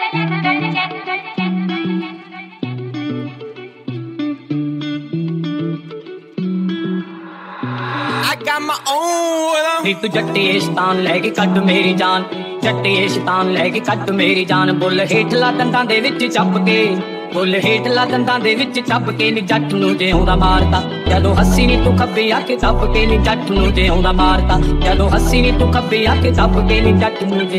ਨੀ ਤੂੰ ਜੱਟੀਏ ਸ਼ਤਾਨ ਲੈ ਕੇ ਕੱਢ ਮੇਰੀ ਜਾਨ, ਜੱਟੀਏ ਸ਼ਤਾਨ ਲੈ ਕੇ ਕੱਢ ਮੇਰੀ ਜਾਨ। ਬੁੱਲ ਹੇਠਲਾ ਦੰਦਾਂ ਦੇ ਵਿੱਚ ਚੱਪ ਕੇ, ਬੁੱਲ ਹੇਠਲਾ ਦੰਦਾਂ ਦੇ ਵਿੱਚ ਚੱਪ ਕੇ ਨੀ ਜੱਟ ਨੂੰ ਜਿਉਂਦਾ ਮਾਰਤਾ। ਜਦੋਂ ਹੱਸੀ ਨੀ ਤੂੰ ਖੱਬੇ ਆ ਕੇ ਦੱਬ ਕੇ ਨੀ ਜੱਟ ਨੂੰ ਜਿਉਂਦਾ ਮਾਰਤਾ। ਜਦੋਂ ਹੱਸੀ ਨੀ ਤੂੰ ਖੱਬੇ ਆ ਕੇ ਦੱਬ ਕੇ ਨੀ ਜੱਟ ਨੂੰ